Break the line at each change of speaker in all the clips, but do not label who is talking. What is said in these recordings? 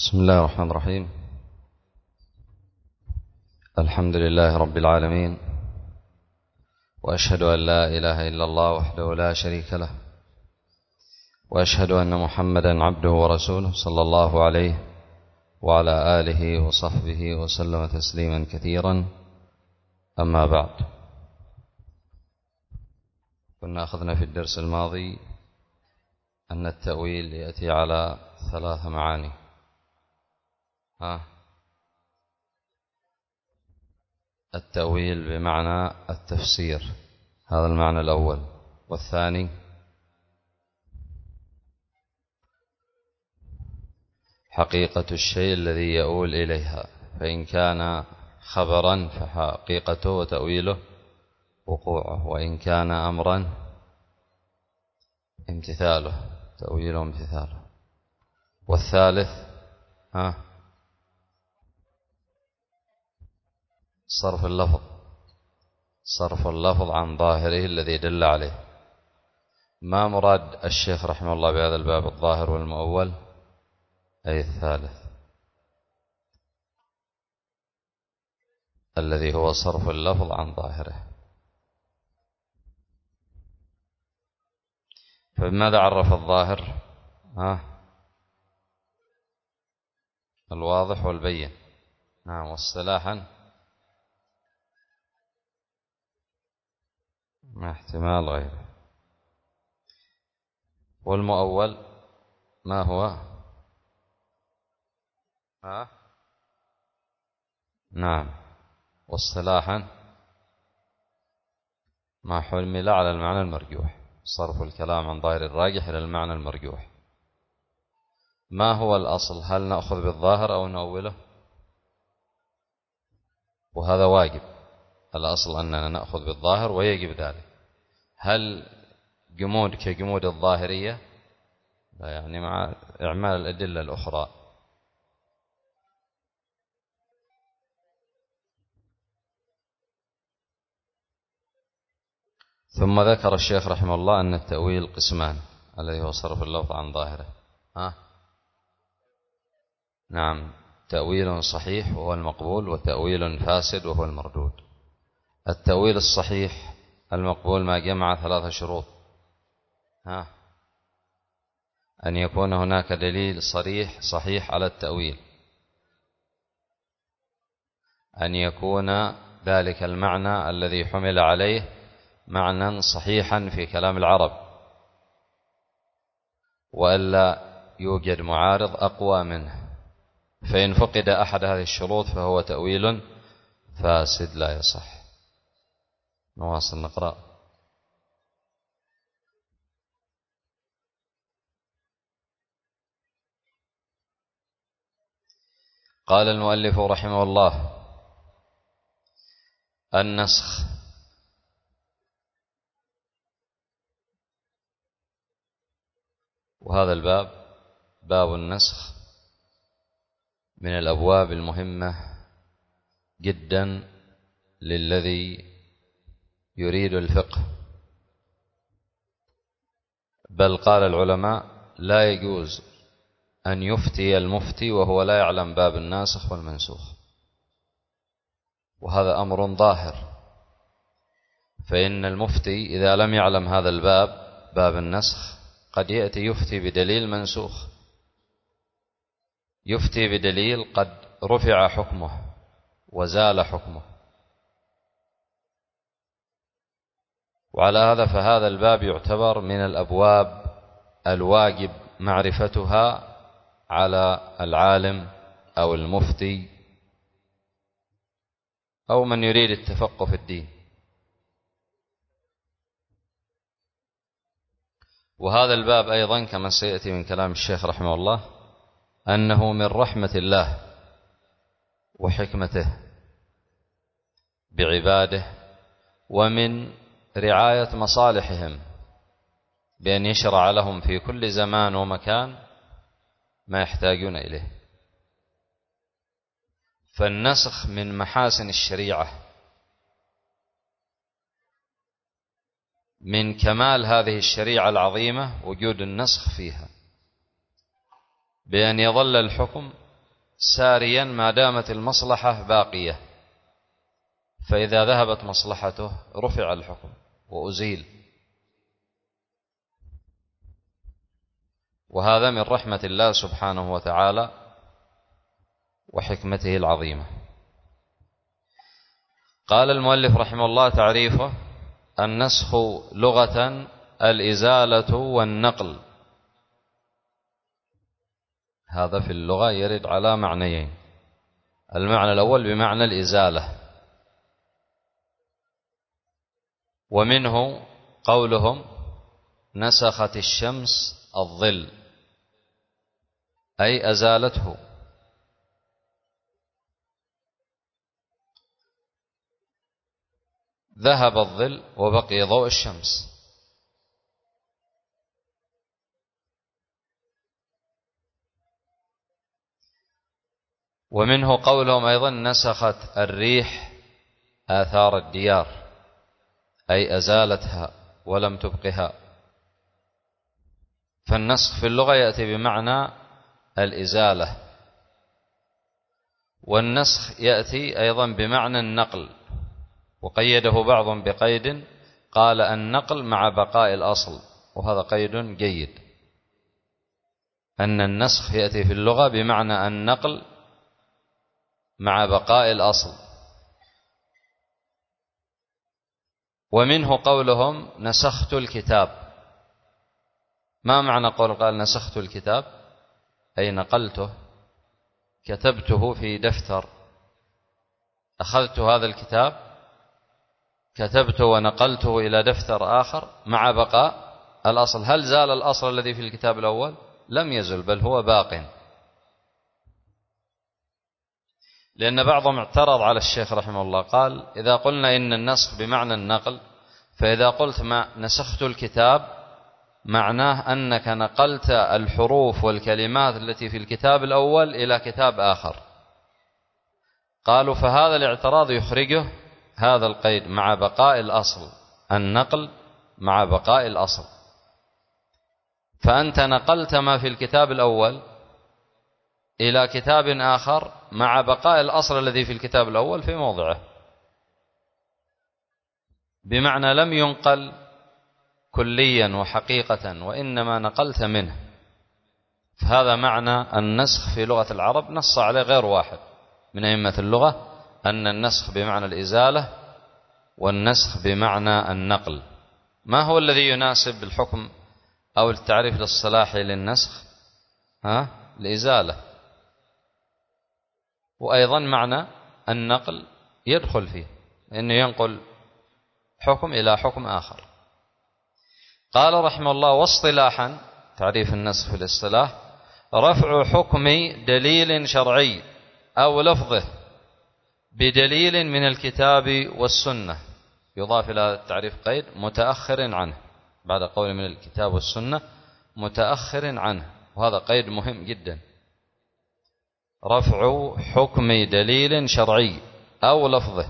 بسم الله الرحمن الرحيم. الحمد لله رب العالمين، وأشهد أن لا إله إلا الله وحده لا شريك له، وأشهد أن محمدا عبده ورسوله صلى الله عليه وعلى آله وصحبه وسلم تسليما كثيرا. أما بعد، كنا أخذنا في الدرس الماضي أن التأويل يأتي على 3 معاني. التأويل بمعنى التفسير، هذا المعنى الأول. والثاني حقيقة الشيء الذي يؤول إليها، فإن كان خبرا فحقيقته وتأويله وقوعه، وإن كان أمرا امتثاله، تأويله امتثاله. والثالث صرف اللفظ عن ظاهره الذي دل عليه. ما مراد الشيخ رحمه الله بهذا الباب؟ الظاهر والمؤول، أي الثالث الذي هو صرف اللفظ عن ظاهره. فبماذا عرف الظاهر؟ الواضح والبين، نعم. واصطلاحا مع احتمال غيره. والمؤول ما هو؟ نعم. واصطلاحا ما حمل على المعنى المرجوح، صرف الكلام عن ظاهر الراجح إلى المعنى المرجوح. ما هو الأصل؟ هل نأخذ بالظاهر أو نؤوله؟ وهذا واجب. الأصل أننا نأخذ بالظاهر ويجب ذلك. هل جمود كجمود الظاهرية؟ لا، يعني مع إعمال الأدلة الأخرى. ثم ذكر الشيخ رحمه الله أن التأويل قسمان، الذي هو صرف اللفظ عن ظاهره. نعم، تأويل صحيح وهو المقبول، وتأويل فاسد وهو المردود. التأويل الصحيح المقبول ما جمع 3 شروط. أن يكون هناك دليل صريح صحيح على التأويل، أن يكون ذلك المعنى الذي حمل عليه معنى صحيحا في كلام العرب، وألا يوجد معارض أقوى منه. فإن فقد أحد هذه الشروط فهو تأويل فاسد لا يصح. نواصل نقرأ. قال المؤلف رحمه الله: النسخ. وهذا الباب، باب النسخ، من الأبواب المهمة جدا للذي يريد الفقه. بل قال العلماء: لا يجوز أن يفتي المفتي وهو لا يعلم باب الناسخ والمنسوخ. وهذا أمر ظاهر، فإن المفتي إذا لم يعلم هذا الباب، باب النسخ، قد يأتي يفتي بدليل منسوخ، يفتي بدليل قد رفع حكمه وزال حكمه. وعلى هذا فهذا الباب يعتبر من الأبواب الواجب معرفتها على العالم أو المفتي أو من يريد التفقه في الدين. وهذا الباب أيضا كما سيأتي من كلام الشيخ رحمه الله أنه من رحمة الله وحكمته بعباده، ومن رعاية مصالحهم، بأن يشرع لهم في كل زمان ومكان ما يحتاجون إليه. فالنسخ من محاسن الشريعة، من كمال هذه الشريعة العظيمة وجود النسخ فيها، بأن يظل الحكم ساريا ما دامت المصلحة باقية، فإذا ذهبت مصلحته رفع الحكم وأزيل. وهذا من رحمة الله سبحانه وتعالى وحكمته العظيمة. قال المؤلف رحمه الله: تعريفه: النسخ لغة الإزالة والنقل. هذا في اللغة يرد على معنيين: المعنى الأول بمعنى الإزالة، ومنه قولهم: نسخت الشمس الظل، أي أزالته. ذهب الظل وبقي ضوء الشمس. ومنه قولهم أيضا: نسخت الريح آثار الديار، أي أزالتها ولم تبقها. فالنسخ في اللغة يأتي بمعنى الإزالة، والنسخ يأتي أيضا بمعنى النقل، وقيده بعضهم بقيد قال: النقل مع بقاء الأصل، وهذا قيد جيد، أن النسخ يأتي في اللغة بمعنى النقل مع بقاء الأصل. ومنه قولهم: نسخت الكتاب. ما معنى قال نسخت الكتاب؟ أي نقلته، كتبته في دفتر، أخذت هذا الكتاب كتبته ونقلته إلى دفتر آخر مع بقاء الأصل. هل زال الأصل الذي في الكتاب الأول؟ لم يزل، بل هو باق. لأن بعضهم اعترض على الشيخ رحمه الله، قال: إذا قلنا إن النسخ بمعنى النقل، فإذا قلت ما نسخت الكتاب معناه أنك نقلت الحروف والكلمات التي في الكتاب الأول إلى كتاب آخر. قالوا: فهذا الاعتراض يخرجه هذا القيد مع بقاء الأصل، النقل مع بقاء الأصل. فأنت نقلت ما في الكتاب الأول إلى كتاب آخر مع بقاء الأصل الذي في الكتاب الأول في موضعه، بمعنى لم ينقل كليا وحقيقة، وإنما نقلت منه. فهذا معنى النسخ في لغة العرب، نص عليه غير واحد من أئمة اللغة، أن النسخ بمعنى الإزالة والنسخ بمعنى النقل. ما هو الذي يناسب الحكم أو التعريف للصلاحي للنسخ؟ الإزالة. وأيضا معنى النقل يدخل فيه، لأنه ينقل حكم إلى حكم آخر. قال رحمه الله: واصطلاحا، تعريف النسخ في الاصطلاح: رفع حكم دليل شرعي أو لفظه بدليل من الكتاب والسنة. يضاف إلى التعريف قيد: متأخر عنه، بعد قول من الكتاب والسنة متأخر عنه، وهذا قيد مهم جدا. رفع حكم دليل شرعي أو لفظه،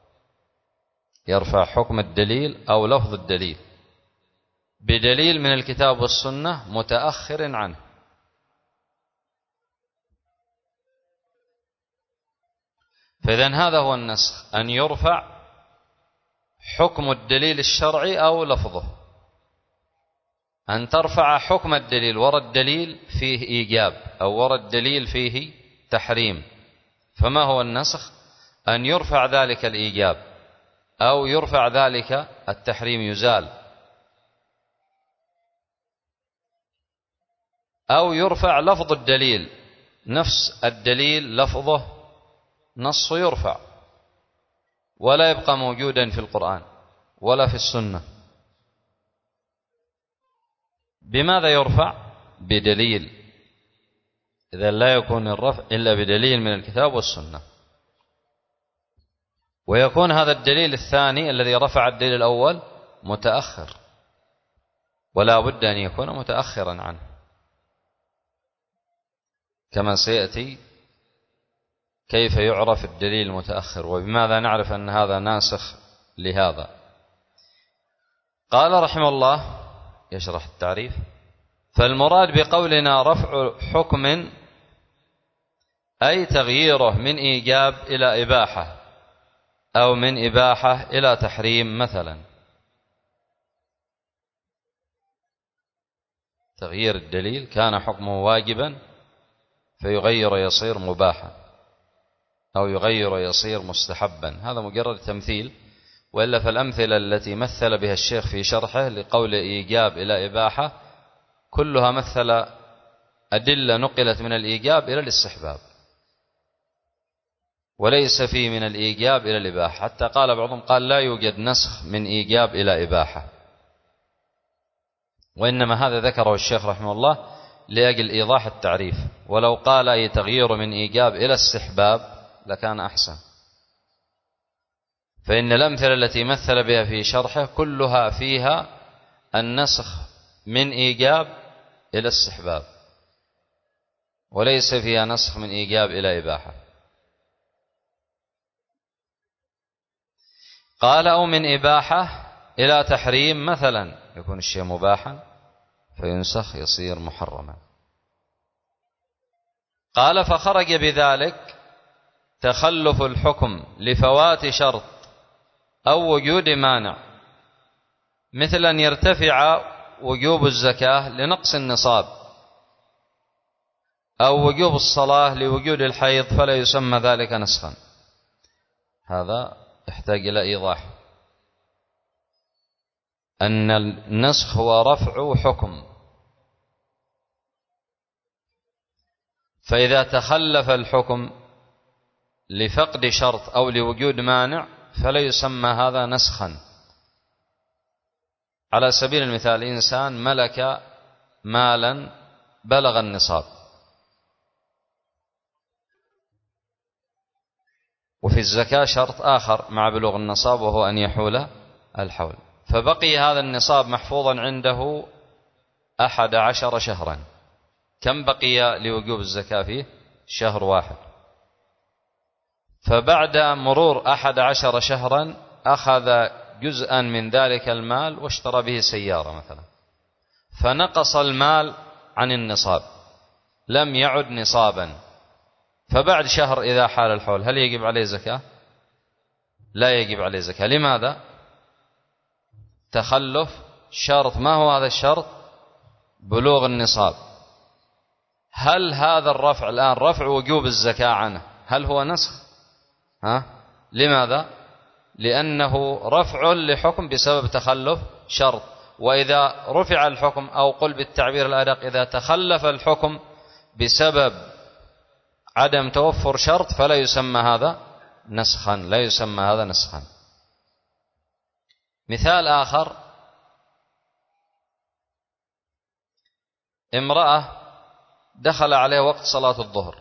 يرفع حكم الدليل أو لفظ الدليل بدليل من الكتاب والسنة متأخر عنه. فإذن هذا هو النسخ، أن يرفع حكم الدليل الشرعي أو لفظه، أن ترفع حكم الدليل، ورد الدليل فيه إيجاب أو ورد الدليل فيه تحريم. فما هو النسخ؟ أن يرفع ذلك الإيجاب أو يرفع ذلك التحريم، يزال، أو يرفع لفظ الدليل، نفس الدليل لفظه نص يرفع ولا يبقى موجودا في القرآن ولا في السنة. بماذا يرفع؟ بدليل. إذا لا يكون الرفع إلا بدليل من الكتاب والسنة، ويكون هذا الدليل الثاني الذي رفع الدليل الأول متأخر، ولا بد أن يكون متأخرا عنه، كما سيأتي كيف يعرف الدليل المتأخر وبماذا نعرف أن هذا ناسخ لهذا. قال رحمه الله يشرح التعريف: فالمراد بقولنا رفع حكم أي تغييره من إيجاب إلى إباحة، أو من إباحة إلى تحريم مثلا. تغيير الدليل كان حكمه واجبا فيغير يصير مباحا، أو يغير يصير مستحبا. هذا مجرد تمثيل، وإلا فالأمثلة التي مثل بها الشيخ في شرحه لقول إيجاب إلى إباحة كلها مثل أدلة نقلت من الإيجاب إلى الاستحباب، وليس فيه من الإيجاب إلى الإباحة. حتى قال بعضهم قال لا يوجد نسخ من إيجاب إلى إباحة، وإنما هذا ذكره الشيخ رحمه الله لأجل إيضاح التعريف، ولو قال أي تغيير من إيجاب إلى استحباب لكان أحسن. فإن الأمثلة التي مثل بها في شرحه كلها فيها النسخ من إيجاب إلى استحباب، وليس فيها نسخ من إيجاب إلى إباحة. قال أو من إباحة إلى تحريم مثلا، يكون الشيء مباحا فينسخ يصير محرما. قال فخرج بذلك تخلف الحكم لفوات شرط أو وجود مانع، مثل أن يرتفع وجوب الزكاة لنقص النصاب، أو وجوب الصلاة لوجود الحيض، فلا يسمى ذلك نسخا. هذا يحتاج إلى إيضاح، أن النسخ هو رفع حكم، فإذا تخلف الحكم لفقد شرط أو لوجود مانع فلا يسمى هذا نسخا. على سبيل المثال إنسان ملك مالا بلغ النصاب، وفي الزكاة شرط آخر مع بلوغ النصاب وهو أن يحول الحول، فبقي هذا النصاب محفوظا عنده 11 شهرا. كم بقي لوجوب الزكاة فيه؟ شهر واحد. فبعد مرور 11 شهرا أخذ جزءا من ذلك المال واشترى به سيارة مثلا، فنقص المال عن النصاب، لم يعد نصابا. فبعد شهر إذا حال الحول هل يجب عليه زكاة؟ لا يجب عليه زكاة. لماذا؟ تخلف شرط. ما هو هذا الشرط؟ بلوغ النصاب. هل هذا الرفع الآن رفع وجوب الزكاة عنه هل هو نسخ؟ لماذا؟ لأنه رفع لحكم بسبب تخلف شرط، وإذا رفع الحكم، أو قل بالتعبير الأدق إذا تخلف الحكم بسبب عدم توفر شرط فلا يسمى هذا نسخا، لا يسمى هذا نسخا. مثال آخر: امرأة دخل عليه وقت صلاة الظهر،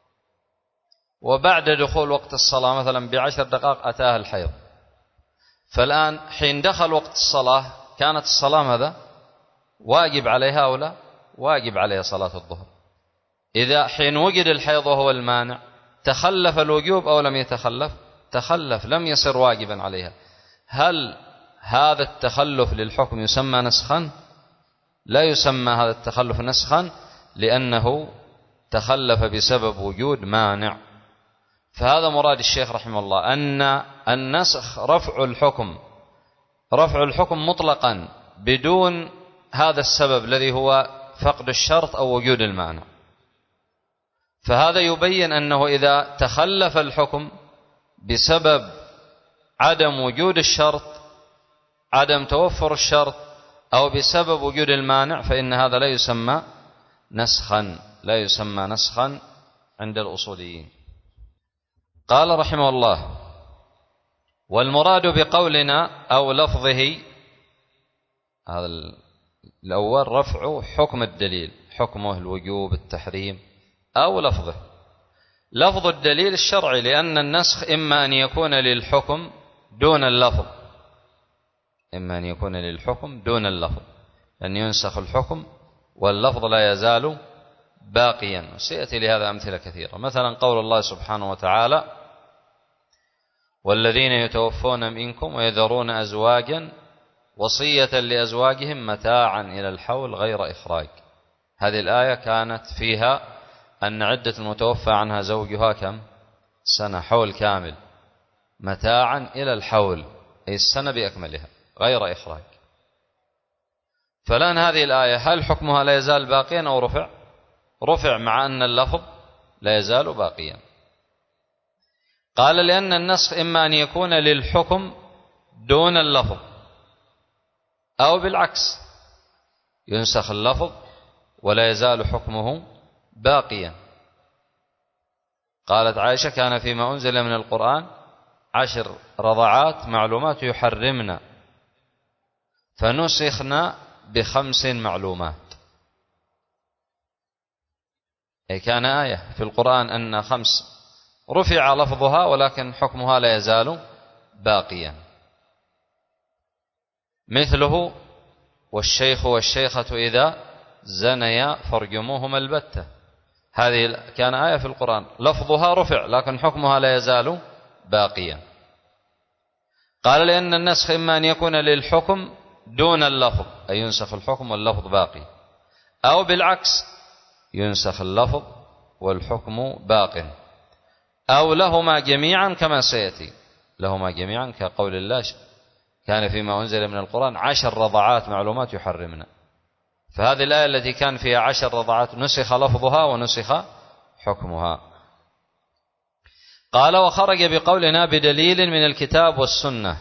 وبعد دخول وقت الصلاة مثلا ب10 دقائق أتاها الحيض، فالآن حين دخل وقت الصلاة كانت الصلاة ماذا؟ واجب عليها أو لا؟ واجب عليها صلاة الظهر. إذا حين وجد الحيض وهو المانع تخلف الوجوب أو لم يتخلف؟ تخلف، لم يصر واجبا عليها. هل هذا التخلف للحكم يسمى نسخا؟ لا يسمى هذا التخلف نسخا، لأنه تخلف بسبب وجود مانع. فهذا مراد الشيخ رحمه الله، أن النسخ رفع الحكم مطلقا بدون هذا السبب الذي هو فقد الشرط أو وجود المانع. فهذا يبين أنه إذا تخلف الحكم بسبب عدم وجود الشرط، عدم توفر الشرط، أو بسبب وجود المانع، فإن هذا لا يسمى نسخا، لا يسمى نسخا عند الأصوليين. قال رحمه الله: والمراد بقولنا أو لفظه، هذا الأول رفع حكم الدليل، حكمه الوجوب التحريم، أو لفظه. لفظ الدليل الشرعي، لأن النسخ إما أن يكون للحكم دون اللفظ، إما أن يكون للحكم دون اللفظ، أن ينسخ الحكم واللفظ لا يزال باقيا، وسيأتي لهذا أمثلة كثيرة. مثلا قول الله سبحانه وتعالى: والذين يتوفون منكم ويذرون أزواجا وصية لأزواجهم متاعا إلى الحول غير إخراج. هذه الآية كانت فيها أن عدة المتوفى عنها زوجها كم؟ سنة، حول كامل، متاعا إلى الحول، أي السنة بأكملها غير إخراج. فالآن هذه الآية هل حكمها لا يزال باقيا أو رفع؟ رفع، مع أن اللفظ لا يزال باقيا. قال لأن النسخ إما أن يكون للحكم دون اللفظ، أو بالعكس ينسخ اللفظ ولا يزال حكمه باقيا. قالت عائشة: كان فيما أنزل من القرآن 10 رضعات معلومات يحرمنا فنسخنا ب5 معلومات. أي كان آية في القرآن أن 5 رفع لفظها ولكن حكمها لا يزال باقيا. مثله: والشيخ والشيخة إذا زنيا فارجموهما البتة. هذه كان آية في القرآن لفظها رفع لكن حكمها لا يزال باقيا. قال لأن النسخ إما أن يكون للحكم دون اللفظ، أي ينسخ الحكم واللفظ باقي، أو بالعكس ينسخ اللفظ والحكم باق، أو لهما جميعا كما سيأتي. لهما جميعا كقول الله: كان فيما أنزل من القرآن 10 رضعات معلومات يحرمنا. فهذه الآية التي كان فيها 10 رضعات نسخ لفظها ونسخ حكمها. قال: وخرج بقولنا بدليل من الكتاب والسنة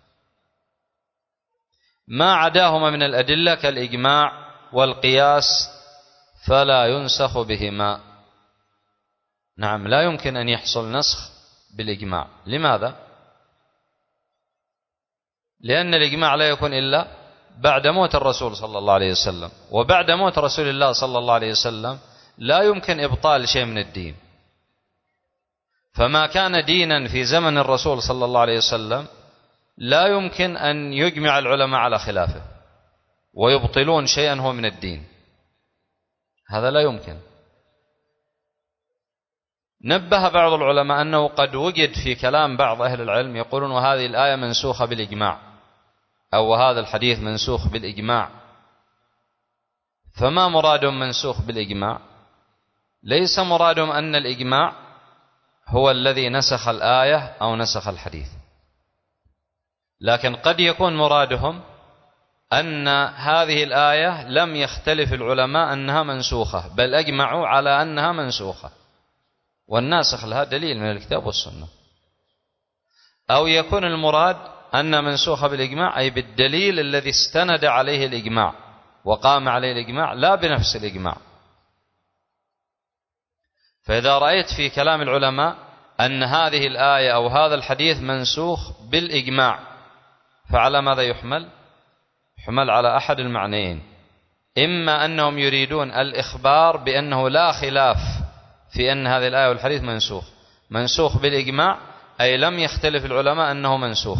ما عداهما من الأدلة كالإجماع والقياس فلا ينسخ بهما. نعم، لا يمكن أن يحصل نسخ بالإجماع. لماذا؟ لأن الإجماع لا يكون إلا بعد موت الرسول صلى الله عليه وسلم، وبعد موت رسول الله صلى الله عليه وسلم لا يمكن إبطال شيء من الدين. فما كان دينا في زمن الرسول صلى الله عليه وسلم لا يمكن أن يجمع العلماء على خلافه ويبطلون شيئا هو من الدين، هذا لا يمكن. نبه بعض العلماء أنه قد وجد في كلام بعض أهل العلم يقولون: وهذه الآية منسوخة بالإجماع، أو هذا الحديث منسوخ بالإجماع. فما مرادهم منسوخ بالإجماع؟ ليس مرادهم أن الإجماع هو الذي نسخ الآية أو نسخ الحديث، لكن قد يكون مرادهم أن هذه الآية لم يختلف العلماء أنها منسوخة، بل أجمعوا على أنها منسوخة، والناسخ لها دليل من الكتاب والسنة. أو يكون المراد أن منسوخة بالإجماع أي بالدليل الذي استند عليه الإجماع وقام عليه الإجماع، لا بنفس الإجماع. فإذا رأيت في كلام العلماء أن هذه الآية أو هذا الحديث منسوخ بالإجماع، فعلى ماذا يحمل؟ يحمل على أحد المعنيين: إما أنهم يريدون الإخبار بأنه لا خلاف في أن هذه الآية والحديث منسوخ بالإجماع، أي لم يختلف العلماء أنه منسوخ،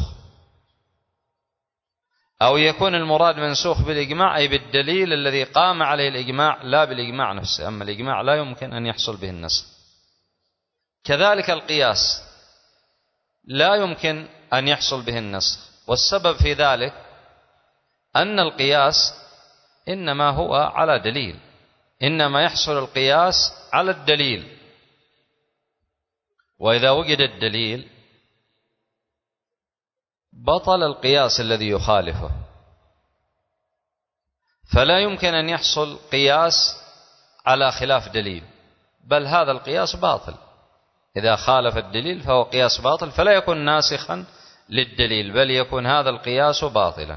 أو يكون المراد منسوخ بالإجماع أي بالدليل الذي قام عليه الإجماع لا بالإجماع نفسه. أما الإجماع لا يمكن أن يحصل به النسخ. كذلك القياس لا يمكن أن يحصل به النسخ، والسبب في ذلك أن القياس إنما هو على دليل، إنما يحصل القياس على الدليل، وإذا وجد الدليل بطل القياس الذي يخالفه. فلا يمكن أن يحصل قياس على خلاف دليل، بل هذا القياس باطل. إذا خالف الدليل فهو قياس باطل، فلا يكون ناسخا للدليل، بل يكون هذا القياس باطلا.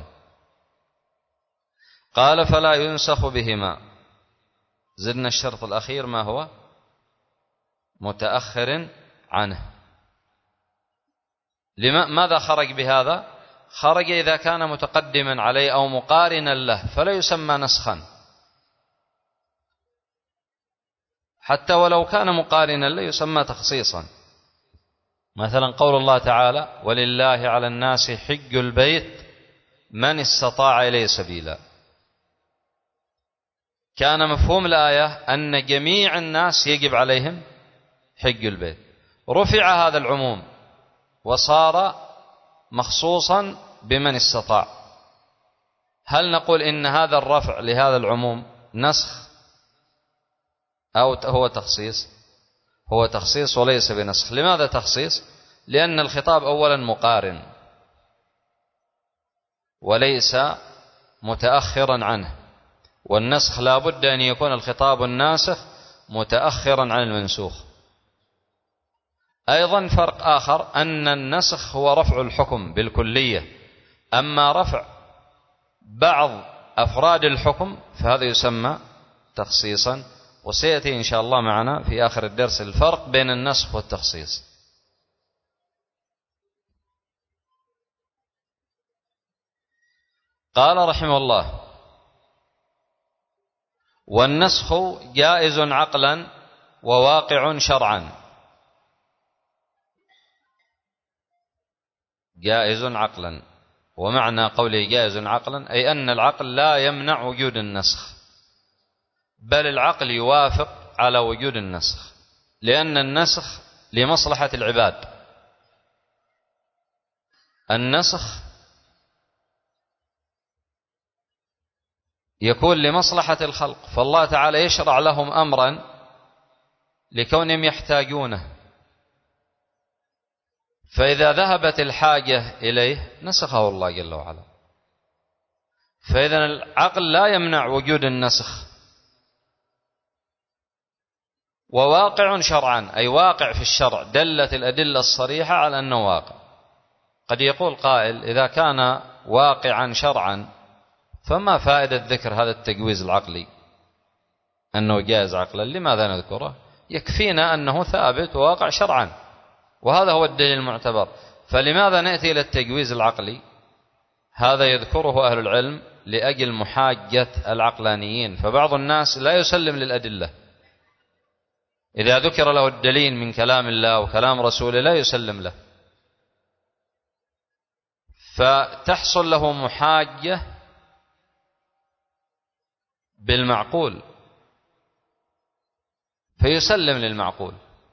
قال: فلا ينسخ بهما. زدنا الشرط الأخير ما هو؟ متأخر عنه. ماذا خرج بهذا؟ خرج إذا كان متقدما عليه أو مقارنا له فلا يسمى نسخا، حتى ولو كان مقارنا له يسمى تخصيصا. مثلا قول الله تعالى: ولله على الناس حج البيت من استطاع إليه سبيلا. كان مفهوم الآية أن جميع الناس يجب عليهم حج البيت، رفع هذا العموم وصار مخصوصا بمن استطاع. هل نقول إن هذا الرفع لهذا العموم نسخ، أو هو تخصيص؟ هو تخصيص وليس بنسخ. لماذا تخصيص؟ لأن الخطاب أولا مقارن وليس متأخرا عنه، والنسخ لا بد أن يكون الخطاب الناسخ متأخرا عن المنسوخ. أيضا فرق آخر أن النسخ هو رفع الحكم بالكلية، أما رفع بعض أفراد الحكم فهذا يسمى تخصيصا، وسيأتي إن شاء الله معنا في آخر الدرس الفرق بين النسخ والتخصيص. قال رحمه الله: والنسخ جائز عقلا وواقع شرعا. جائز عقلا، ومعنى قوله جائز عقلا أي أن العقل لا يمنع وجود النسخ، بل العقل يوافق على وجود النسخ، لأن النسخ لمصلحة العباد. النسخ يكون لمصلحة الخلق، فالله تعالى يشرع لهم أمرا لكونهم يحتاجونه، فإذا ذهبت الحاجة إليه نسخه الله جل وعلا. فإذا العقل لا يمنع وجود النسخ. وواقع شرعا أي واقع في الشرع، دلت الأدلة الصريحة على أنه واقع. قد يقول قائل: إذا كان واقعا شرعا فما فائدة ذكر هذا التجويز العقلي أنه جائز عقلا؟ لماذا نذكره؟ يكفينا أنه ثابت وواقع شرعا، وهذا هو الدليل المعتبر. فلماذا نأتي إلى التجويز العقلي؟ هذا يذكره أهل العلم لأجل محاجة العقلانيين، فبعض الناس لا يسلم للأدلة، إذا ذكر له الدليل من كلام الله وكلام رسوله لا يسلم له، فتحصل له محاجة بالمعقول فيسلم للمعقول.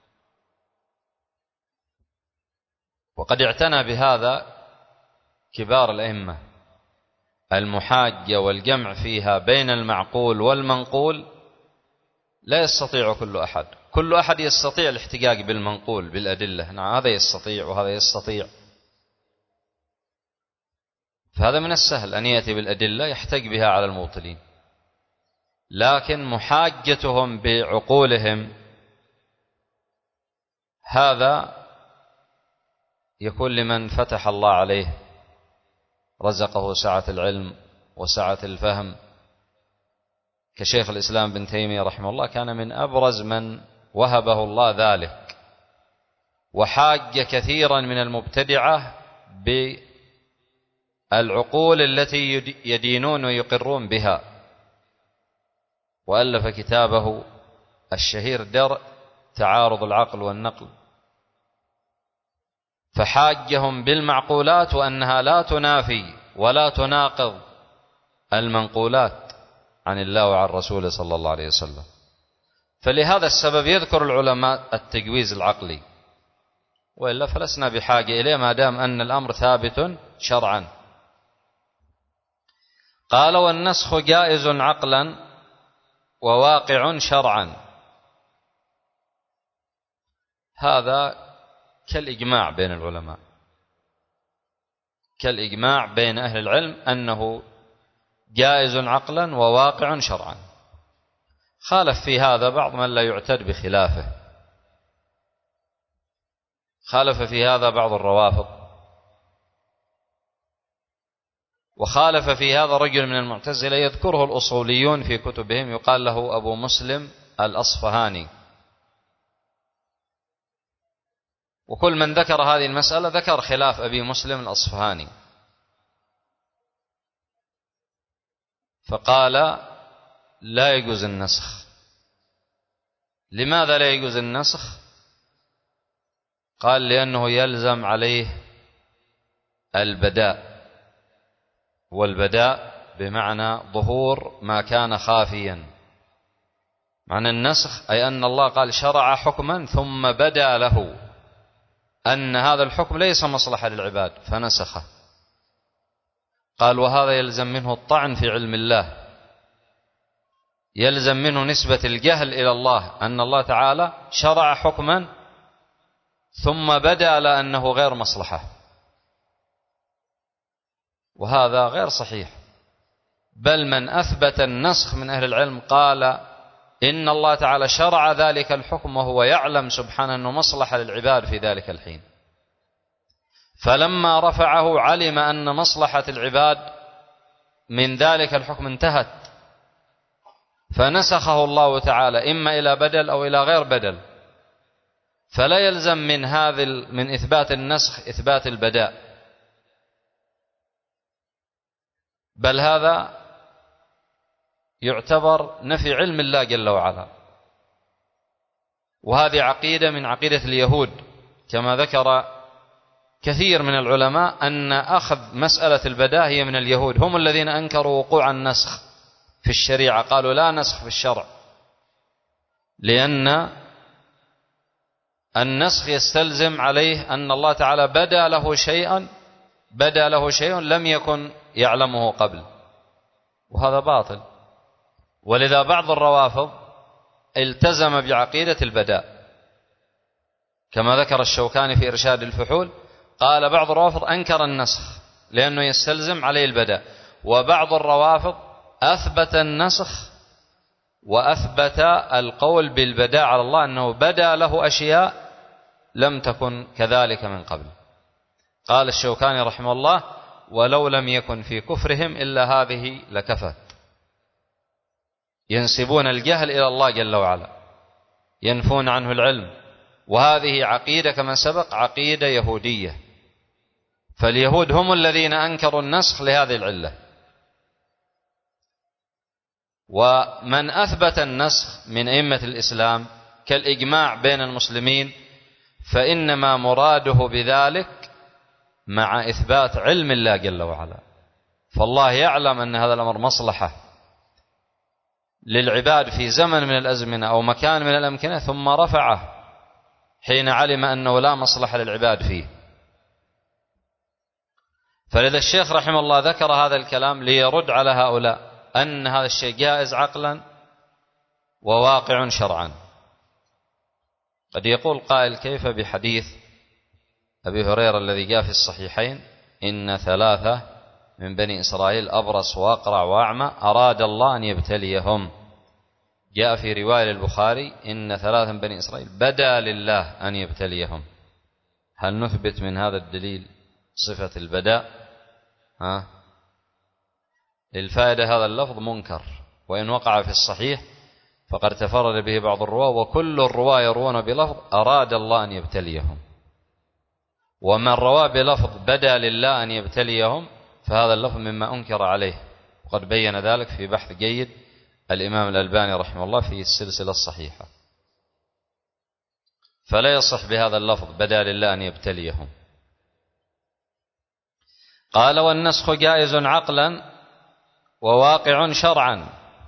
وقد اعتنى بهذا كبار الأئمة، المحاجة والجمع فيها بين المعقول والمنقول لا يستطيع كل أحد. كل أحد يستطيع الاحتجاج بالمنقول بالأدلة، نعم هذا يستطيع وهذا يستطيع، فهذا من السهل أن يأتي بالأدلة يحتج بها على المبطلين، لكن محاجتهم بعقولهم هذا يكون لمن فتح الله عليه، رزقه سعة العلم وسعة الفهم، كشيخ الإسلام بن تيمية رحمه الله، كان من أبرز من وهبه الله ذلك، وحاج كثيرا من المبتدعة بالعقول التي يدينون ويقرون بها، وألف كتابه الشهير درء تعارض العقل والنقل، فحاجهم بالمعقولات وأنها لا تنافي ولا تناقض المنقولات عن الله وعن رسوله صلى الله عليه وسلم. فلهذا السبب يذكر العلماء التجويز العقلي، وإلا فلسنا بحاجة إليه ما دام أن الأمر ثابت شرعا. قال: والنسخ جائز عقلا وواقع شرعا. هذا كالإجماع بين العلماء، كالإجماع بين أهل العلم أنه جائز عقلا وواقع شرعا. خالف في هذا بعض من لا يعتد بخلافه، خالف في هذا بعض الروافض، وخالف في هذا رجل من المعتزلة يذكره الأصوليون في كتبهم، يقال له أبو مسلم الأصفهاني. وكل من ذكر هذه المسألة ذكر خلاف أبي مسلم الأصفهاني، فقال: لا يجوز النسخ. لماذا لا يجوز النسخ؟ قال: لأنه يلزم عليه البداء، والبداء بمعنى ظهور ما كان خافيا. معنى النسخ أي أن الله قال شرع حكما ثم بدا له أن هذا الحكم ليس مصلحة للعباد فنسخه. قال: وهذا يلزم منه الطعن في علم الله، يلزم منه نسبة الجهل إلى الله، أن الله تعالى شرع حكما ثم بدأ لأنه غير مصلحة، وهذا غير صحيح. بل من أثبت النسخ من أهل العلم قال إن الله تعالى شرع ذلك الحكم وهو يعلم سبحانه أنه مصلحة للعباد في ذلك الحين، فلما رفعه علم أن مصلحة العباد من ذلك الحكم انتهت، فنسخه الله تعالى إما إلى بدل أو إلى غير بدل. فلا يلزم من إثبات النسخ إثبات البداء، بل هذا يعتبر نفي علم الله جل وعلا. وهذه عقيدة من عقيدة اليهود، كما ذكر كثير من العلماء أن أخذ مسألة البداء هي من اليهود، هم الذين أنكروا وقوع النسخ في الشريعة، قالوا لا نسخ في الشرع، لأن النسخ يستلزم عليه أن الله تعالى بدا له شيء لم يكن يعلمه قبل، وهذا باطل. ولذا بعض الروافض التزم بعقيدة البداء، كما ذكر الشوكاني في إرشاد الفحول، قال بعض الروافض أنكر النسخ لأنه يستلزم عليه البداء، وبعض الروافض أثبت النسخ وأثبت القول بالبداء على الله، أنه بدا له أشياء لم تكن كذلك من قبل. قال الشوكاني رحمه الله: ولو لم يكن في كفرهم إلا هذه لكفت. ينسبون الجهل إلى الله جل وعلا، ينفون عنه العلم، وهذه عقيدة كما سبق عقيدة يهودية. فاليهود هم الذين أنكروا النسخ لهذه العلة. ومن أثبت النسخ من أئمة الإسلام كالإجماع بين المسلمين فإنما مراده بذلك مع إثبات علم الله جل وعلا، فالله يعلم أن هذا الأمر مصلحة للعباد في زمن من الأزمنة أو مكان من الأمكنة، ثم رفعه حين علم أنه لا مصلحة للعباد فيه. فلذا الشيخ رحمه الله ذكر هذا الكلام ليرد على هؤلاء أن هذا الشيء جائز عقلا وواقع شرعا. قد يقول قائل: كيف بحديث أبي هريرة الذي جاء في الصحيحين إن 3 من بني إسرائيل أبرص وأقرع وأعمى أراد الله أن يبتليهم؟ جاء في رواية البخاري إن 3 من بني إسرائيل بدا لله أن يبتليهم. هل نثبت من هذا الدليل صفة البداء؟ للفائدة هذا اللفظ منكر، وإن وقع في الصحيح فقد تفرد به بعض الرواة، وكل الرواة يروون بلفظ أراد الله أن يبتليهم، ومن روى بلفظ بدا لله أن يبتليهم فهذا اللفظ مما أنكر عليه، وقد بين ذلك في بحث جيد الإمام الألباني رحمه الله في السلسلة الصحيحة. فلا يصح بهذا اللفظ بدا لله أن يبتليهم. قال: والنسخ جائز عقلا وواقع شرعا.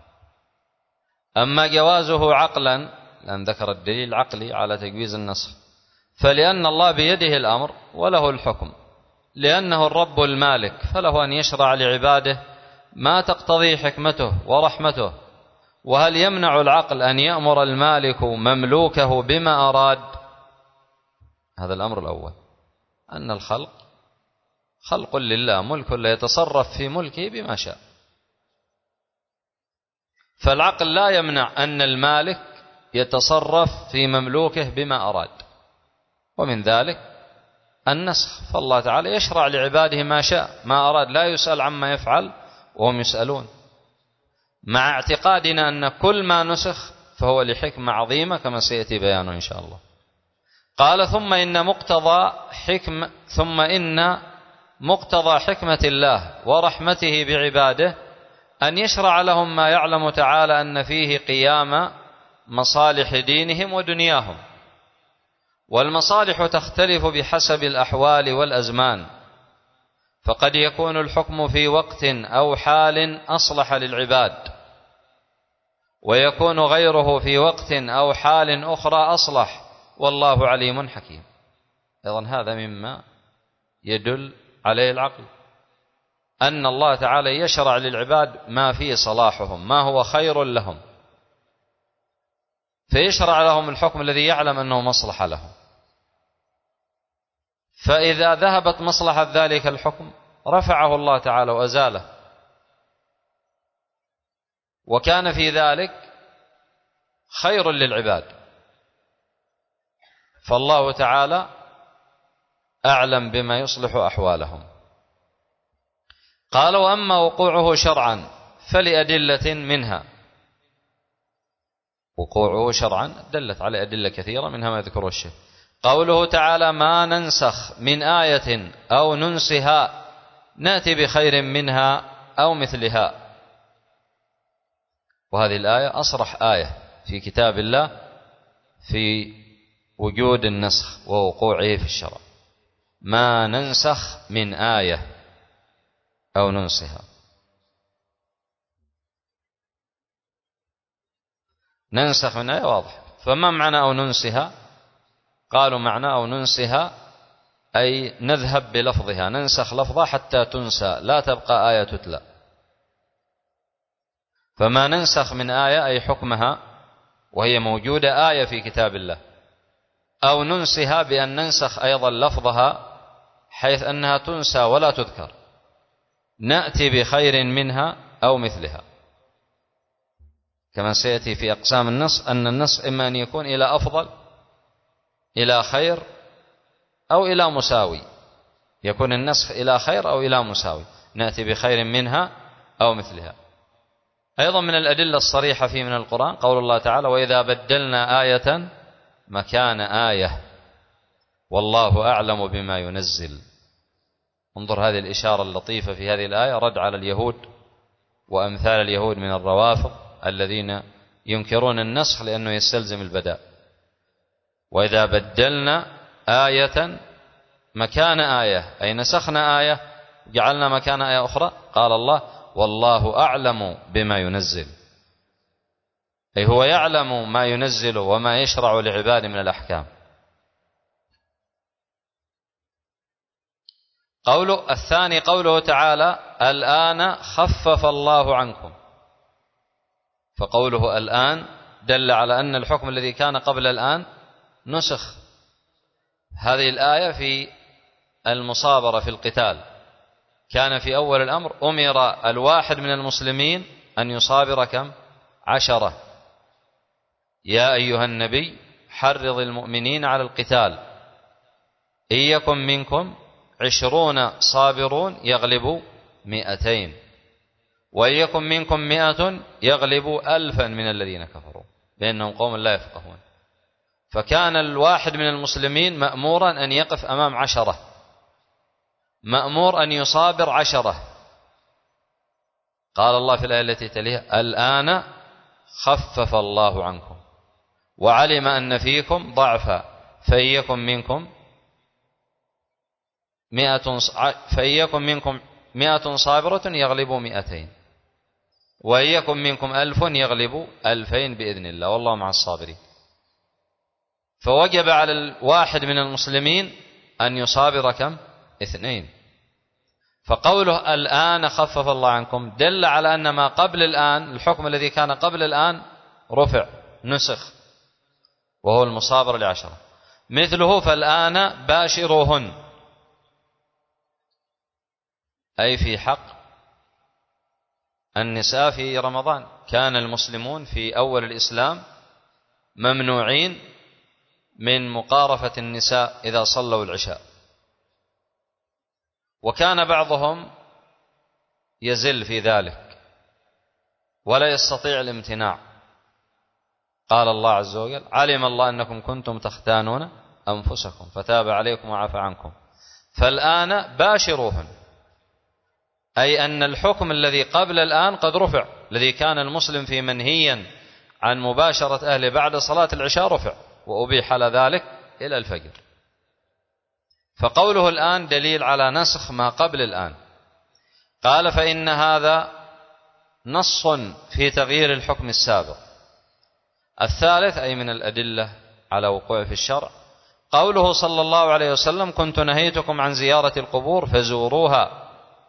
أما جوازه عقلا، لأن ذكر الدليل العقلي على تجويز النسخ، فلأن الله بيده الأمر وله الحكم، لأنه الرب المالك، فله أن يشرع لعباده ما تقتضي حكمته ورحمته. وهل يمنع العقل أن يأمر المالك مملوكه بما أراد؟ هذا الأمر الأول، أن الخلق خلق لله، ملك لا يتصرف في ملكه بما شاء. فالعقل لا يمنع أن المالك يتصرف في مملوكه بما أراد، ومن ذلك النسخ، فالله تعالى يشرع لعباده ما شاء ما أراد، لا يسأل عما يفعل وهم يسألون، مع اعتقادنا أن كل ما نسخ فهو لحكمة عظيمة كما سيأتي بيانه إن شاء الله. قال: ثم إن مقتضى حكمة الله ورحمته بعباده أن يشرع لهم ما يعلم تعالى أن فيه قيام مصالح دينهم ودنياهم. والمصالح تختلف بحسب الأحوال والأزمان، فقد يكون الحكم في وقت أو حال أصلح للعباد، ويكون غيره في وقت أو حال أخرى أصلح، والله عليم حكيم. أيضا هذا مما يدل عليه العقل، أن الله تعالى يشرع للعباد ما فيه صلاحهم، ما هو خير لهم، فيشرع لهم الحكم الذي يعلم أنه مصلحة لهم. فإذا ذهبت مصلحة ذلك الحكم رفعه الله تعالى وأزاله، وكان في ذلك خير للعباد. فالله تعالى أعلم بما يصلح أحوالهم. قال: وأما وقوعه شرعا فلأدلة منها. وقوعه شرعا دلت على أدلة كثيرة، منها ما يذكره الشيخ. قوله تعالى: ما ننسخ من آية أو ننسها نأتي بخير منها أو مثلها. وهذه الآية أصرح آية في كتاب الله في وجود النسخ ووقوعه في الشرع. ما ننسخ من آية أو ننسها. ننسخ من آية واضح. فما معنى أو ننسها؟ قالوا معنى أو ننسها أي نذهب بلفظها، ننسخ لفظها حتى تنسى، لا تبقى آية تتلى. فما ننسخ من آية أي حكمها وهي موجودة آية في كتاب الله، أو ننسها بأن ننسخ أيضا لفظها حيث أنها تنسى ولا تذكر، نأتي بخير منها أو مثلها. كما سيأتي في أقسام النص أن النص إما أن يكون إلى أفضل، إلى خير، أو إلى مساوي. يكون النسخ إلى خير أو إلى مساوي، نأتي بخير منها أو مثلها. أيضا من الأدلة الصريحة فيه من القرآن قول الله تعالى: وإذا بدلنا آية مكان آية والله أعلم بما ينزل. انظر هذه الإشارة اللطيفة في هذه الآية، رد على اليهود وأمثال اليهود من الروافض الذين ينكرون النسخ لأنه يستلزم البداء. وإذا بدلنا آية مكان آية أي نسخنا آية جعلنا مكان آية أخرى، قال الله: والله أعلم بما ينزل، أي هو يعلم ما ينزل وما يشرع لعباده من الأحكام. قوله الثاني قوله تعالى: الآن خفف الله عنكم. فقوله الآن دل على أن الحكم الذي كان قبل الآن نسخ. هذه الآية في المصابرة في القتال، كان في أول الأمر أمر الواحد من المسلمين أن يصابر كم؟ 10. يا أيها النبي حرض المؤمنين على القتال، إن يكن منكم 20 صابرون يغلبوا 200، وإن يكن منكم 100 يغلبوا 1000 من الذين كفروا بأنهم قوم لا يفقهون. فكان الواحد من المسلمين مأمورا أن يقف أمام 10، مأمور أن يصابر 10. قال الله في الآية التي تليها: الآن خفف الله عنكم وعلم أن فيكم ضعفا فإن يكن منكم 100 صابرة يغلبوا 200، وإن يكن منكم 1000 يغلبوا 2000 بإذن الله والله مع الصابرين. فوجب على الواحد من المسلمين أن يصابر كم؟ 2. فقوله الآن خفف الله عنكم دل على أن ما قبل الآن، الحكم الذي كان قبل الآن رفع نسخ، وهو المصابرة 10. مثله فالآن باشروهن، أي في حق النساء في رمضان. كان المسلمون في أول الإسلام ممنوعين من مقارفة النساء إذا صلوا العشاء، وكان بعضهم يزل في ذلك ولا يستطيع الامتناع. قال الله عز وجل: علم الله أنكم كنتم تختانون أنفسكم فتاب عليكم وعفى عنكم فالآن باشروهن، أي أن الحكم الذي قبل الآن قد رفع. الذي كان المسلم في منهيا عن مباشرة أهله بعد صلاة العشاء رفع وأبيح على ذلك إلى الفجر. فقوله الآن دليل على نسخ ما قبل الآن. قال: فإن هذا نص في تغيير الحكم السابق. الثالث أي من الأدلة على وقوع في الشرع قوله صلى الله عليه وسلم: كنت نهيتكم عن زيارة القبور فزوروها.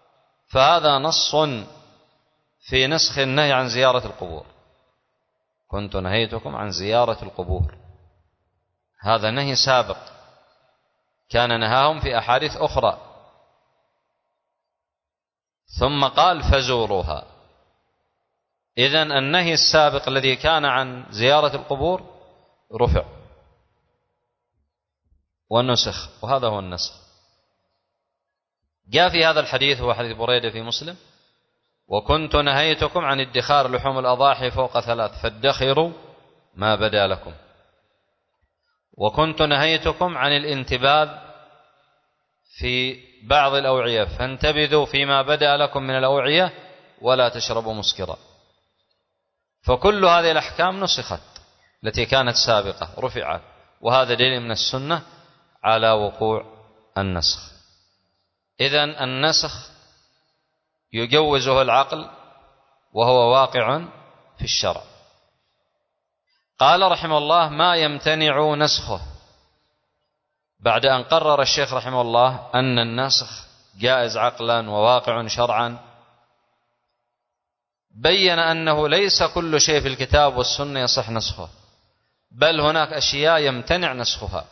فهذا نص في نسخ النهي عن زيارة القبور. كنت نهيتكم عن زيارة القبور. هذا نهي سابق كان نهاهم في أحاديث أخرى، ثم قال فزوروها. إذن النهي السابق الذي كان عن زيارة القبور رفع ونسخ، وهذا هو النسخ. جاء في هذا الحديث، هو حديث بريدة في مسلم: وكنت نهيتكم عن ادخار لحوم الأضاحي فوق 3 فادخروا ما بدا لكم. وكنت نهيتكم عن الانتباذ في بعض الأوعية فانتبذوا فيما بدا لكم من الأوعية ولا تشربوا مسكرا. فكل هذه الأحكام نسخت التي كانت سابقة رفعت، وهذا دليل من السنة على وقوع النسخ. إذن النسخ يجوزه العقل وهو واقع في الشرع. قال رحمه الله: ما يمتنع نسخه. بعد أن قرر الشيخ رحمه الله أن النسخ جائز عقلا وواقع شرعا، بين أنه ليس كل شيء في الكتاب والسنة يصح نسخه، بل هناك أشياء يمتنع نسخها.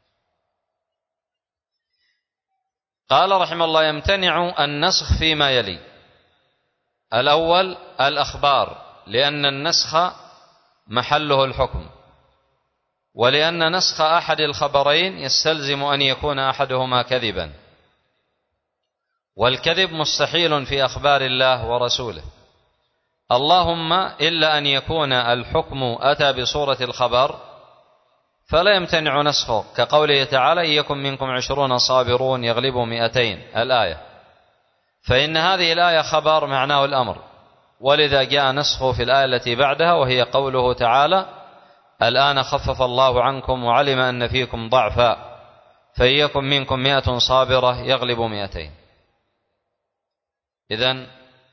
قال رحمه الله: يمتنع النسخ فيما يلي: الأول الأخبار، لأن النسخ محله الحكم، ولأن نسخ أحد الخبرين يستلزم أن يكون أحدهما كذبا، والكذب مستحيل في أخبار الله ورسوله، اللهم إلا أن يكون الحكم أتى بصورة الخبر فلا يمتنع نسخه، كقوله تعالى: إن يكن منكم 20 صابرون يغلبوا 200 الآية، فإن هذه الآية خبر معناه الأمر، ولذا جاء نسخه في الآية التي بعدها، وهي قوله تعالى: الآن خفف الله عنكم وعلم أن فيكم ضعفا فإن يكن منكم 100 صابرة يغلبوا 200. إذن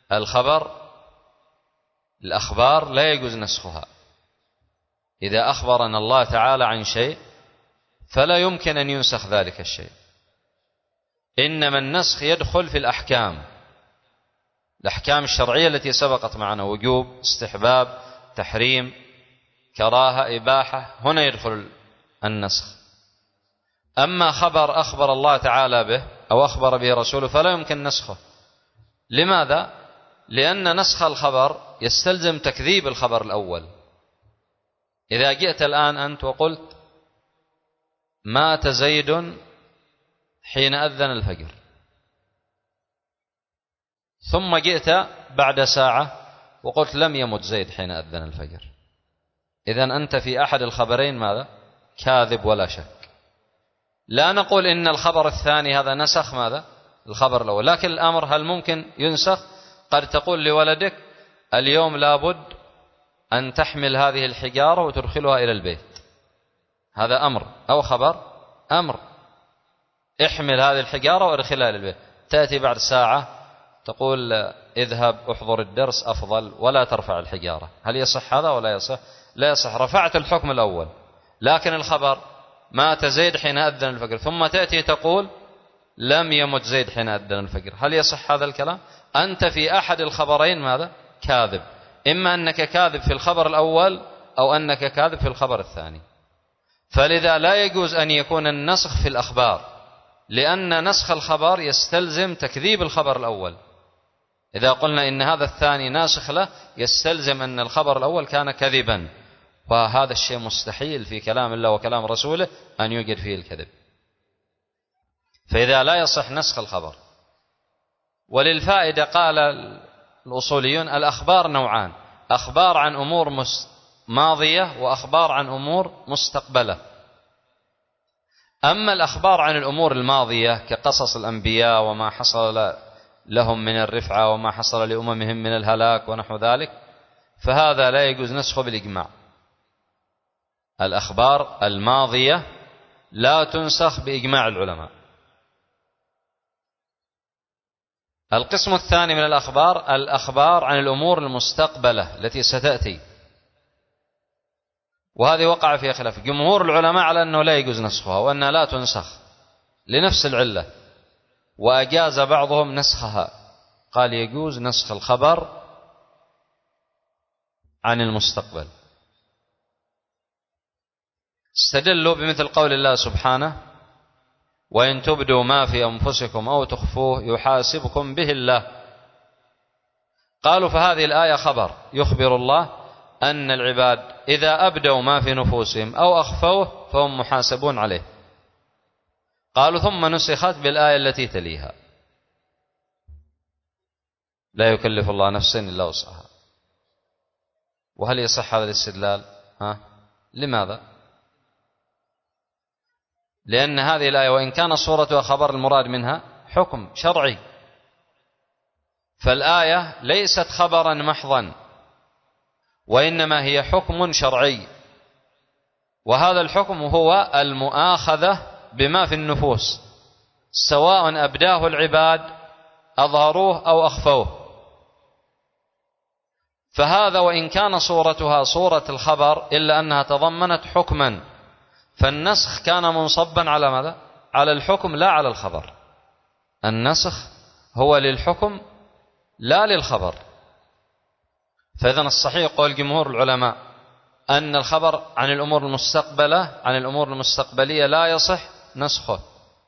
الأخبار لا يجوز نسخها. إذا أخبرنا الله تعالى عن شيء فلا يمكن أن ينسخ ذلك الشيء، إنما النسخ يدخل في الأحكام الشرعية التي سبقت معنا: وجوب، استحباب، تحريم، كراهة، إباحة، هنا يدخل النسخ. أما خبر أخبر الله تعالى به أو أخبر به رسوله فلا يمكن نسخه. لماذا؟ لأن نسخ الخبر يستلزم تكذيب الخبر الأول. إذا جئت الآن أنت وقلت: مات زيد حين أذن الفجر، ثم جئت بعد ساعة وقلت: لم يمت زيد حين أذن الفجر، إذن أنت في أحد الخبرين ماذا؟ كاذب ولا شك. لا نقول إن الخبر الثاني هذا نسخ ماذا؟ الخبر الأول، لكن الأمر هل ممكن ينسخ؟ قد تقول لولدك: اليوم لابد أن تحمل هذه الحجارة وتدخلها إلى البيت، هذا أمر أو خبر؟ أمر. احمل هذه الحجارة وادخلها إلى البيت. تأتي بعد ساعة تقول: اذهب احضر الدرس أفضل ولا ترفع الحجارة. هل يصح هذا ولا يصح؟ لا يصح. رفعت الحكم الأول، لكن الخبر: مات زيد حين أذن الفجر، ثم تأتي تقول: لم يمت زيد حين أذن الفجر. هل يصح هذا الكلام؟ أنت في أحد الخبرين ماذا؟ كاذب. إما أنك كاذب في الخبر الأول أو أنك كاذب في الخبر الثاني. فلذا لا يجوز أن يكون النسخ في الأخبار، لأن نسخ الخبر يستلزم تكذيب الخبر الأول. إذا قلنا إن هذا الثاني ناسخ له يستلزم أن الخبر الأول كان كذبا، وهذا الشيء مستحيل في كلام الله وكلام رسوله أن يوجد فيه الكذب. فإذا لا يصح نسخ الخبر. وللفائدة قال الأصوليون: الأخبار نوعان: أخبار عن أمور ماضية وأخبار عن أمور مستقبلة. أما الأخبار عن الأمور الماضية كقصص الأنبياء وما حصل لهم من الرفعة وما حصل لأممهم من الهلاك ونحو ذلك، فهذا لا يجوز نسخه بالإجماع. الأخبار الماضية لا تنسخ بإجماع العلماء. القسم الثاني من الأخبار عن الأمور المستقبلة التي ستأتي، وهذه وقع فيها خلاف. جمهور العلماء على أنه لا يجوز نسخها وأنها لا تنسخ لنفس العلة، وأجاز بعضهم نسخها، قال يجوز نسخ الخبر عن المستقبل. استدلوا بمثل قول الله سبحانه: وإن تبدوا ما في أنفسكم أو تخفوه يحاسبكم به الله. قالوا فهذه الآية خبر يخبر الله أن العباد إذا أبدوا ما في نفوسهم أو أخفوه فهم محاسبون عليه. قالوا ثم نسخت بالآية التي تليها: لا يكلف الله نفسا إلا وسعها. وهل يصح هذا الاستدلال؟ لماذا؟ لأن هذه الآية وإن كان صورتها خبر المراد منها حكم شرعي، فالآية ليست خبرا محضا وإنما هي حكم شرعي، وهذا الحكم هو المؤاخذة بما في النفوس سواء أبداه العباد أظهروه أو أخفوه. فهذا وإن كان صورتها صورة الخبر إلا أنها تضمنت حكما، فالنسخ كان منصبا على ماذا؟ على الحكم لا على الخبر. النسخ هو للحكم لا للخبر. فإذن الصحيح قول جمهور العلماء أن الخبر عن الأمور المستقبلة عن الأمور المستقبلية لا يصح نسخه.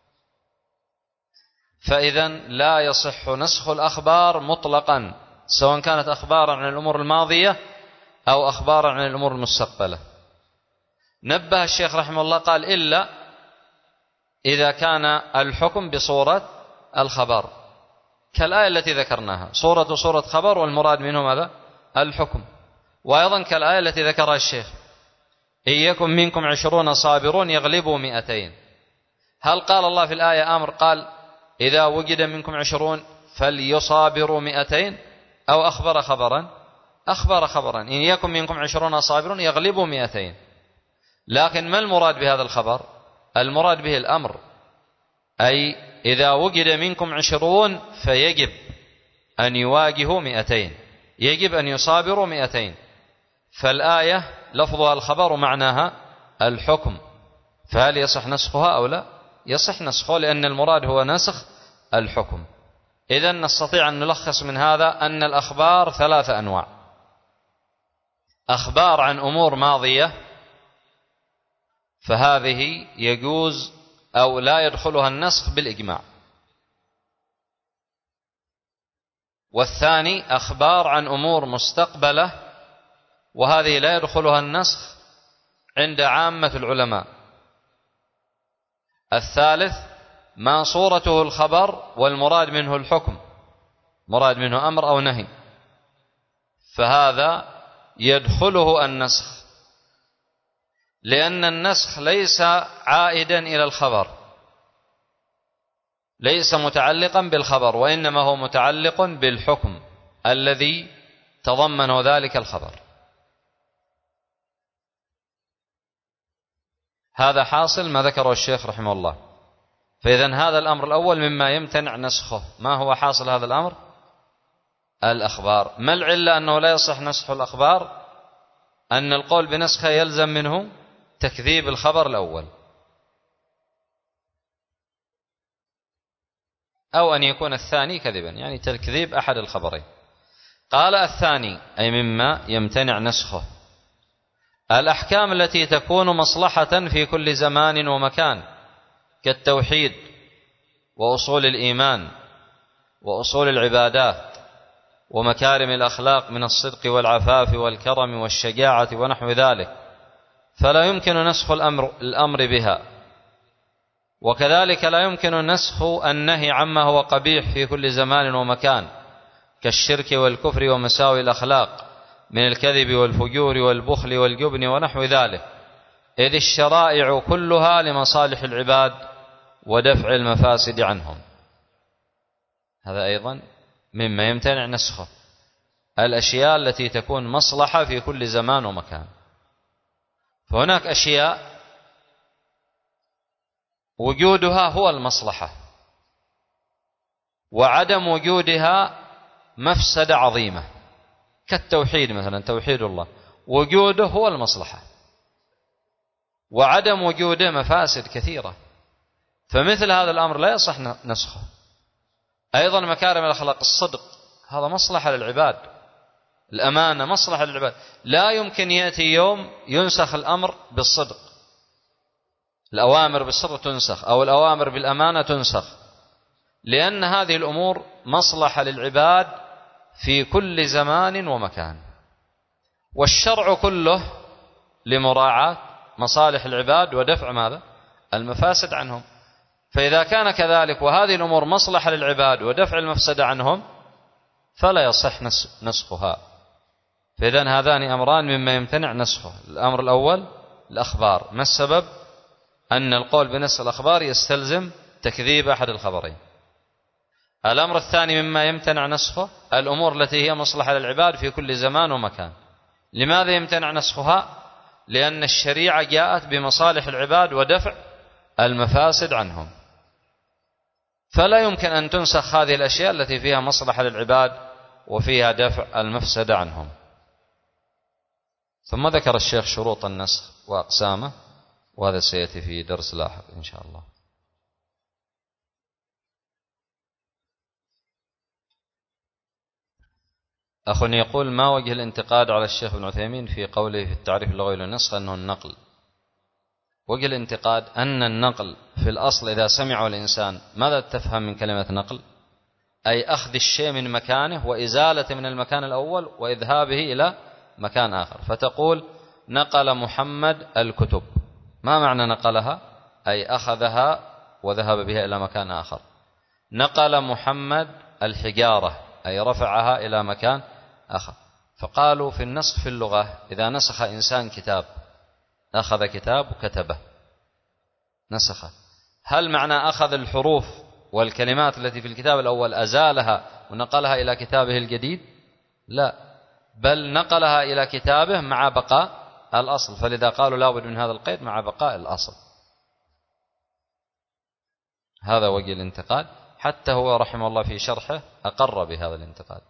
فإذن لا يصح نسخ الأخبار مطلقا، سواء كانت أخبارا عن الأمور الماضية أو أخبارا عن الأمور المستقبلة. نبه الشيخ رحمه الله قال: إلا إذا كان الحكم بصورة الخبر، كالآية التي ذكرناها، صورة خبر والمراد منه ماذا؟ الحكم. وأيضا كالآية التي ذكرها الشيخ: إن يكن منكم 20 صابرون يغلبوا 200. هل قال الله في الآية أمر قال إذا وجد منكم 20 فليصابروا 200، أو أخبر خبرا؟ أخبر خبرا: إن يكن منكم 20 صابرون يغلبوا 200. لكن ما المراد بهذا الخبر؟ المراد به الأمر، أي إذا وجد منكم 20 فيجب أن يواجهوا 200، يجب أن يصابروا 200. فالآية لفظها الخبر ومعناها الحكم، فهل يصح نسخها أو لا؟ يصح نسخها، لأن المراد هو نسخ الحكم. إذن نستطيع أن نلخص من هذا أن الأخبار 3 أنواع: أخبار عن أمور ماضية فهذه يجوز أو لا يدخلها النسخ بالإجماع. والثاني أخبار عن أمور مستقبلة، وهذه لا يدخلها النسخ عند عامة العلماء. الثالث ما صورته الخبر والمراد منه الحكم، مراد منه أمر أو نهي، فهذا يدخله النسخ، لأن النسخ ليس عائدا إلى الخبر، ليس متعلقا بالخبر، وإنما هو متعلق بالحكم الذي تضمن ذلك الخبر. هذا حاصل ما ذكره الشيخ رحمه الله. فإذن هذا الأمر الأول مما يمتنع نسخه. ما هو حاصل هذا الأمر؟ الأخبار. ما العلة أنه لا يصح نسخ الأخبار؟ أن القول بنسخه يلزم منه تكذيب الخبر الأول، أو أن يكون الثاني كذبا، يعني تكذيب أحد الخبرين. قال الثاني أي مما يمتنع نسخه: الأحكام التي تكون مصلحة في كل زمان ومكان، كالتوحيد وأصول الإيمان وأصول العبادات ومكارم الأخلاق من الصدق والعفاف والكرم والشجاعة ونحو ذلك، فلا يمكن نسخ الأمر بها. وكذلك لا يمكن نسخ النهي عما هو قبيح في كل زمان ومكان، كالشرك والكفر ومساوي الأخلاق من الكذب والفجور والبخل والجبن ونحو ذلك، إذ الشرائع كلها لمصالح العباد ودفع المفاسد عنهم. هذا أيضا مما يمتنع نسخه، الأشياء التي تكون مصلحة في كل زمان ومكان. فهناك أشياء وجودها هو المصلحة، وعدم وجودها مفسدة عظيمة، كالتوحيد مثلا، توحيد الله وجوده هو المصلحة، وعدم وجوده مفاسد كثيرة، فمثل هذا الأمر لا يصح نسخه. أيضا مكارم الأخلاق، الصدق هذا مصلحة للعباد، الأمانة مصلحة للعباد، لا يمكن يأتي يوم ينسخ الأمر بالصدق، الأوامر بالسر تنسخ أو الأوامر بالأمانة تنسخ، لأن هذه الأمور مصلحة للعباد في كل زمان ومكان، والشرع كله لمراعاة مصالح العباد ودفع ماذا؟ المفاسد عنهم. فإذا كان كذلك وهذه الأمور مصلحة للعباد ودفع المفسدة عنهم فلا يصح نسخها. فإذن هذان أمران مما يمتنع نسخه. الأمر الأول الأخبار، ما السبب؟ أن القول بنسخ الأخبار يستلزم تكذيب أحد الخبرين. الأمر الثاني مما يمتنع نسخه الأمور التي هي مصلحة للعباد في كل زمان ومكان. لماذا يمتنع نسخها؟ لأن الشريعة جاءت بمصالح العباد ودفع المفاسد عنهم، فلا يمكن أن تنسخ هذه الأشياء التي فيها مصلحة للعباد وفيها دفع المفسدة عنهم. ثم ذكر الشيخ شروط النسخ وأقسامه، وهذا سيأتي في درس لاحق إن شاء الله. أخ يقول: ما وجه الانتقاد على الشيخ ابن عثيمين في قوله في التعريف اللغوي للنسخ أنه النقل؟ وجه الانتقاد أن النقل في الأصل إذا سمعه الإنسان ماذا تفهم من كلمة نقل؟ أي أخذ الشيء من مكانه وإزالته من المكان الأول وإذهابه إلى مكان آخر. فتقول نقل محمد الكتب، ما معنى نقلها؟ أي أخذها وذهب بها إلى مكان آخر. نقل محمد الحجارة أي رفعها إلى مكان آخر. فقالوا في النسخ في اللغة إذا نسخ إنسان كتاب، أخذ كتاب وكتبه نسخه، هل معنى أخذ الحروف والكلمات التي في الكتاب الأول أزالها ونقلها إلى كتابه الجديد؟ لا، بل نقلها إلى كتابه مع بقاء الأصل. فلذا قالوا لا بد من هذا القيد مع بقاء الأصل. هذا وجه الانتقاد، حتى هو رحمه الله في شرحه أقر بهذا الانتقاد.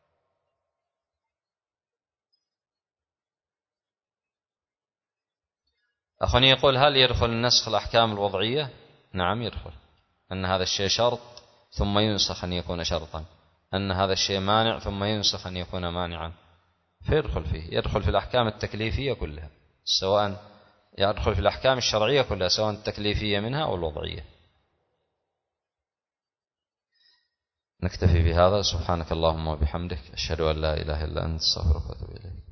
أخوني يقول: هل يدخل النسخ الأحكام الوضعية؟ نعم يدخل، أن هذا الشيء شرط ثم ينسخ أن يكون شرطا، أن هذا الشيء مانع ثم ينسخ أن يكون مانعا، فيدخل فيه. يدخل في الأحكام التكليفية كلها، سواء يدخل في الأحكام الشرعية كلها سواء التكليفية منها أو الوضعية. نكتفي بهذا. سبحانك اللهم وبحمدك، أشهد أن لا إله إلا أنت، استغفرك وأتوب إليك.